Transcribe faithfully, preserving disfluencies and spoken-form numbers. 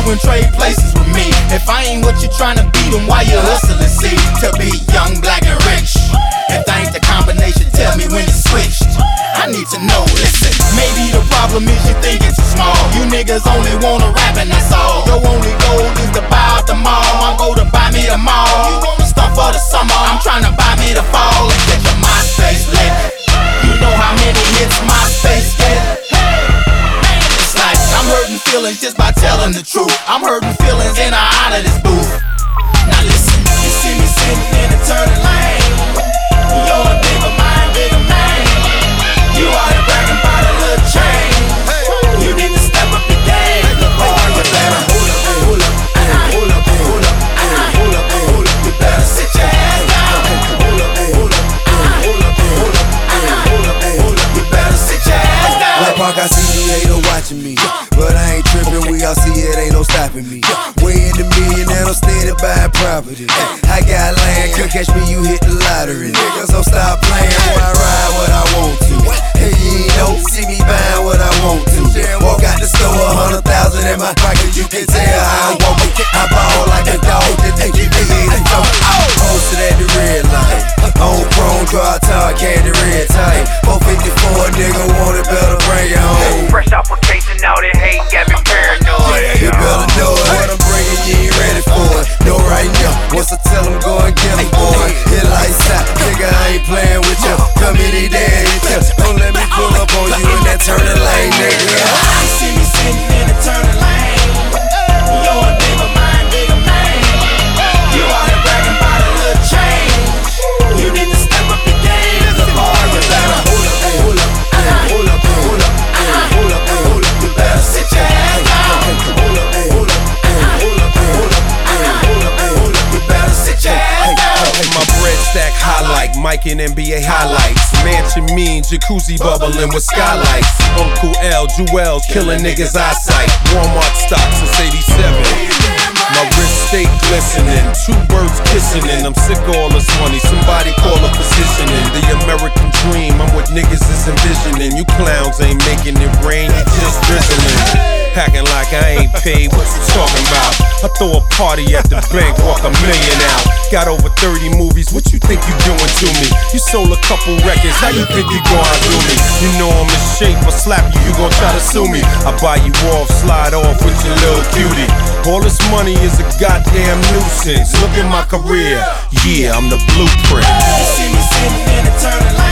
and trade places with me. If I ain't what you tryna be, then why you hustling, see? To be young, black, and rich. If that ain't the combination, tell me when it's switched. I need to know, listen. Maybe the problem is you think it's small. You niggas only wanna rap and that's all. Your only goal is to buy out the mall. I'm go to buy me the mall. You wanna start for the summer, I'm tryna buy me the fall. And get your MySpace lit. You know how many hits MySpace get? It's like I'm hurting feelings just by telling the truth. I'm hurting feelings and I'm out of this booth. Now listen, you see me sitting in a turning lane. You're a bigger mind, bigger man. You out here bragging about a little change. You need to step up your game. Oh, you better hold up, hold up, hold up, hold up, hold up, hold up. You better sit your ass down. Hold up, hold up, hold up, hold up, hold up, hold up. You better sit your ass down. Like Park, I see the hater watching me, but I ain't tripping. We all see it, ain't no stopping me. Way in the million and I'm steady buying property. I got land, could catch me, you hit the lottery. Niggas don't stop playing when I ride what I want to. Hey, you don't see me buying what I want to. Walk out the store, a hundred thousand in my pocket, you can tell how I walk it. I ball like a dog, that they keep me in the door. Posted at the red light, on chrome, draw tall, candy red tight. four fifty-four, nigga want it, better bring it home. Fresh off a case and all that hate got me paranoid. You better know it, what I'm bringing, you ain't ready for it. Know right now, once I tell them, go and get them, boy. Hit lights out, nigga, I ain't playing with you. Come in here, there, don't let me pull up on you in that turning lane, nigga. You see me sitting in a turning lane. You're a bigger mind, bigger man. You out here bragging about a little change. You need to step up your game. Boy, you better hold up, hold up, hold up, hold up, hold up, hold up. You better sit your ass down. Hold up, hold up, hold up, hold up, hold up, hold up. You better sit your ass down. My bread stack high like Mike and N B A highlights. Mansion mean, jacuzzi bubbling with skylights. Uncle L, Jewels, killing niggas' eyesight. Walmart stock since eighty-seven. My wrist stay glistening, two birds kissing, and I'm sick of all this money. Somebody call a physician. The American dream, I'm what niggas is envisioning. You clowns ain't making it rain, you just drizzling. Acting like I ain't paid, what you talking about? I throw a party at the bank, walk a million out. Got over thirty movies, what you think you doing to me? You sold a couple records, how you think you gon' outdo me? You know I'm in shape, I slap you, you gon' try to sue me. I buy you off, slide off with your little cutie. All this money is a goddamn nuisance. Look at my career, yeah, I'm the blueprint. You see me sitting in a turning lane.